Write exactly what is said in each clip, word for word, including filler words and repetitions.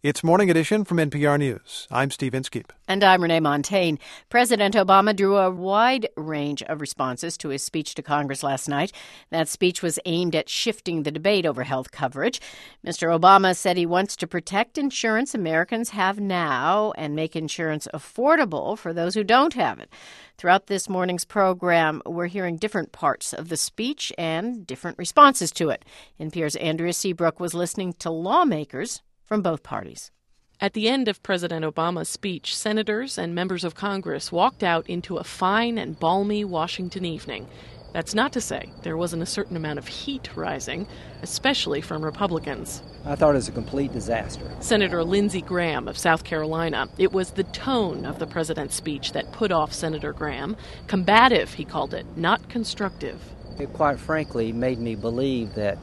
It's Morning Edition from N P R News. I'm Steve Inskeep. And I'm Renee Montagne. President Obama drew a wide range of responses to his speech to Congress last night. That speech was aimed at shifting the debate over health coverage. Mister Obama said he wants to protect insurance Americans have now and make insurance affordable for those who don't have it. Throughout this morning's program, we're hearing different parts of the speech and different responses to it. N P R's Andrea Seabrook was listening to lawmakers from both parties. At the end of President Obama's speech, senators and members of Congress walked out into a fine and balmy Washington evening. That's not to say there wasn't a certain amount of heat rising, especially from Republicans. I thought it was a complete disaster. Senator Lindsey Graham of South Carolina. It was the tone of the president's speech that put off Senator Graham. Combative, he called it, not constructive. It quite frankly made me believe that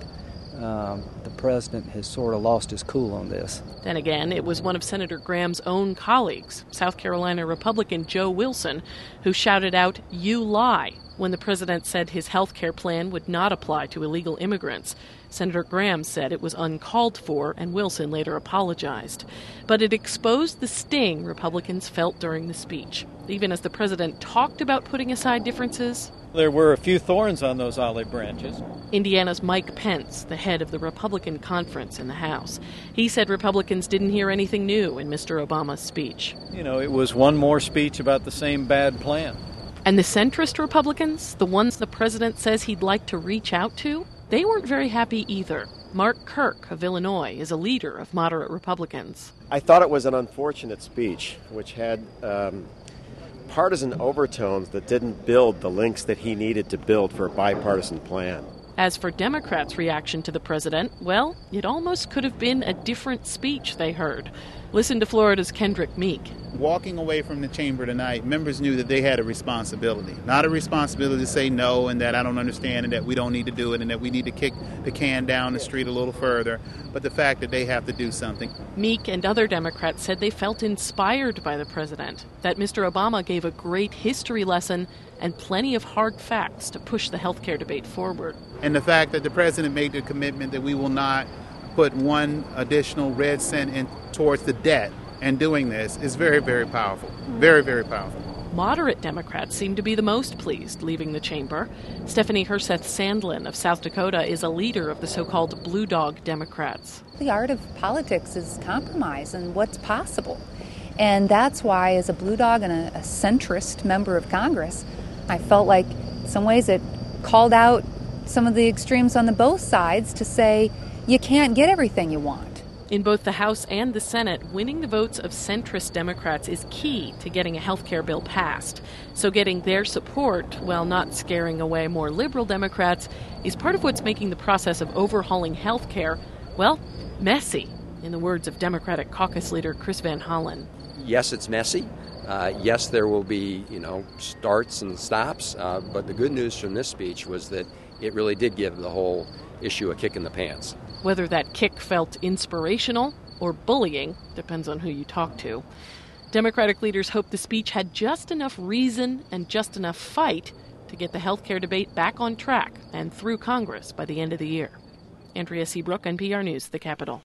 Um, the president has sort of lost his cool on this. Then again, it was one of Senator Graham's own colleagues, South Carolina Republican Joe Wilson, who shouted out, "You lie," when the president said his health care plan would not apply to illegal immigrants. Senator Graham said it was uncalled for, and Wilson later apologized. But it exposed the sting Republicans felt during the speech. Even as the president talked about putting aside differences, there were a few thorns on those olive branches. Indiana's Mike Pence, the head of the Republican conference in the House, he said Republicans didn't hear anything new in Mister Obama's speech. You know, it was one more speech about the same bad plan. And the centrist Republicans, the ones the president says he'd like to reach out to, they weren't very happy either. Mark Kirk of Illinois is a leader of moderate Republicans. I thought it was an unfortunate speech, which had um, partisan overtones that didn't build the links that he needed to build for a bipartisan plan. As for Democrats' reaction to the president, well, it almost could have been a different speech they heard. Listen to Florida's Kendrick Meek. Walking away from the chamber tonight, members knew that they had a responsibility. Not a responsibility to say no and that I don't understand and that we don't need to do it and that we need to kick the can down the street a little further, but the fact that they have to do something. Meek and other Democrats said they felt inspired by the president, that Mister Obama gave a great history lesson and plenty of hard facts to push the health care debate forward. And the fact that the president made the commitment that we will not put one additional red cent in towards the debt and doing this is very, very powerful. Very, very powerful. Moderate Democrats seem to be the most pleased leaving the chamber. Stephanie Herseth Sandlin of South Dakota is a leader of the so-called Blue Dog Democrats. The art of politics is compromise and what's possible. And that's why, as a Blue Dog and a, a centrist member of Congress, I felt like in some ways it called out some of the extremes on the both sides to say you can't get everything you want. In both the House and the Senate, winning the votes of centrist Democrats is key to getting a health care bill passed. So getting their support, while not scaring away more liberal Democrats, is part of what's making the process of overhauling health care, well, messy, in the words of Democratic caucus leader Chris Van Hollen. Yes, it's messy. Uh, yes, there will be, you know, starts and stops. Uh, but the good news from this speech was that it really did give the whole issue a kick in the pants. Whether that kick felt inspirational or bullying depends on who you talk to. Democratic leaders hope the speech had just enough reason and just enough fight to get the health care debate back on track and through Congress by the end of the year. Andrea Seabrook, N P R News, The Capitol.